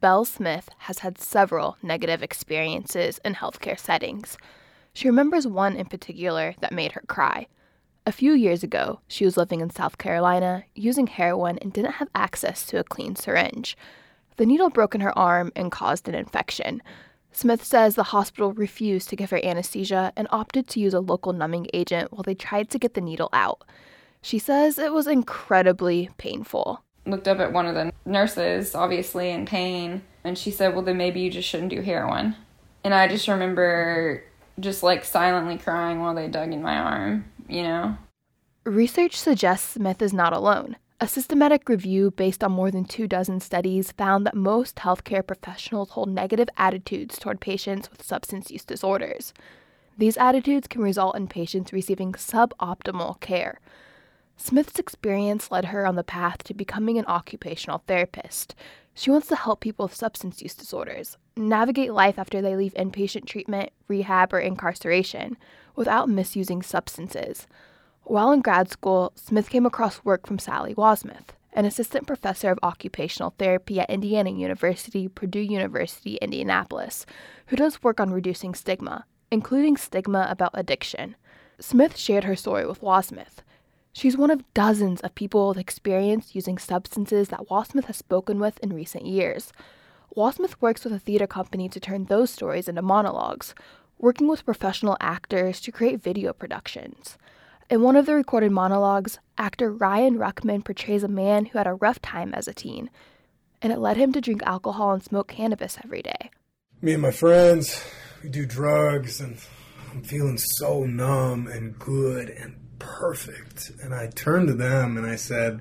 Belle Smith has had several negative experiences in healthcare settings. She remembers one in particular that made her cry. A few years ago, she was living in South Carolina, using heroin, and didn't have access to a clean syringe. The needle broke in her arm and caused an infection. Smith says the hospital refused to give her anesthesia and opted to use a local numbing agent while they tried to get the needle out. She says it was incredibly painful. Looked up at one of the nurses, obviously in pain, and she said, well, then maybe you just shouldn't do heroin. And I just remember just like silently crying while they dug in my arm, you know? Research suggests Smith is not alone. A systematic review based on more than 24 studies found that most healthcare professionals hold negative attitudes toward patients with substance use disorders. These attitudes can result in patients receiving suboptimal care. Smith's experience led her on the path to becoming an occupational therapist. She wants to help people with substance use disorders navigate life after they leave inpatient treatment, rehab, or incarceration without misusing substances. While in grad school, Smith came across work from Sally Wasmuth, an assistant professor of occupational therapy at Indiana University, Purdue University, Indianapolis, who does work on reducing stigma, including stigma about addiction. Smith shared her story with Wasmuth. She's one of dozens of people with experience using substances that Wasmuth has spoken with in recent years. Wasmuth works with a theater company to turn those stories into monologues, working with professional actors to create video productions. In one of the recorded monologues, actor Ryan Ruckman portrays a man who had a rough time as a teen, and it led him to drink alcohol and smoke cannabis every day. Me and my friends, we do drugs, and I'm feeling so numb and good and perfect. And I turned to them and I said,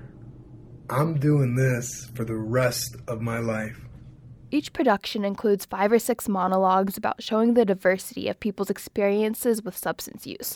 I'm doing this for the rest of my life. Each production includes 5 or 6 monologues about showing the diversity of people's experiences with substance use.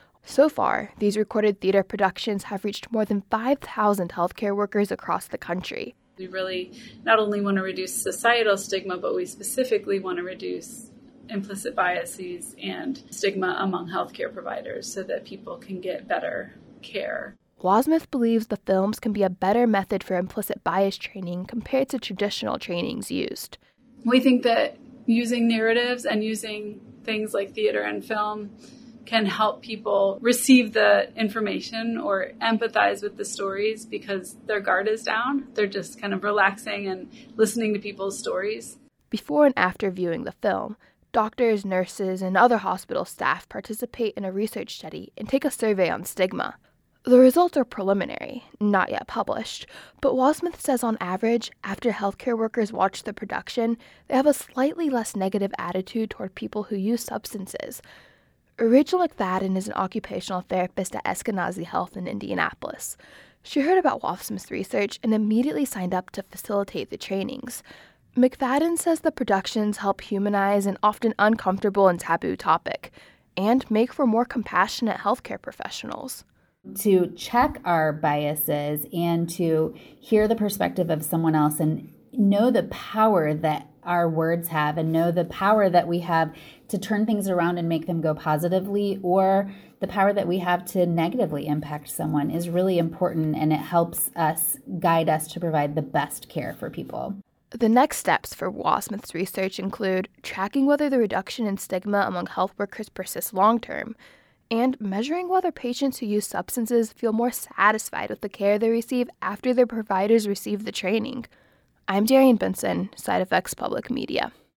So far, these recorded theater productions have reached more than 5,000 healthcare workers across the country. We really not only want to reduce societal stigma, but we specifically want to reduce implicit biases and stigma among healthcare providers so that people can get better care. Wasmuth believes the films can be a better method for implicit bias training compared to traditional trainings used. We think that using narratives and using things like theater and film can help people receive the information or empathize with the stories because their guard is down. They're just kind of relaxing and listening to people's stories. Before and after viewing the film, doctors, nurses, and other hospital staff participate in a research study and take a survey on stigma. The results are preliminary, not yet published, but Wasmuth says on average, after healthcare workers watch the production, they have a slightly less negative attitude toward people who use substances. Rachel McFadden is an occupational therapist at Eskenazi Health in Indianapolis. She heard about Wasmuth's research and immediately signed up to facilitate the trainings. McFadden says the productions help humanize an often uncomfortable and taboo topic and make for more compassionate healthcare professionals. To check our biases and to hear the perspective of someone else and know the power that our words have and know the power that we have to turn things around and make them go positively, or the power that we have to negatively impact someone is really important, and it helps us guide us to provide the best care for people. The next steps for Wasmuth's research include tracking whether the reduction in stigma among health workers persists long-term, and measuring whether patients who use substances feel more satisfied with the care they receive after their providers receive the training. I'm Darian Benson, Side Effects Public Media.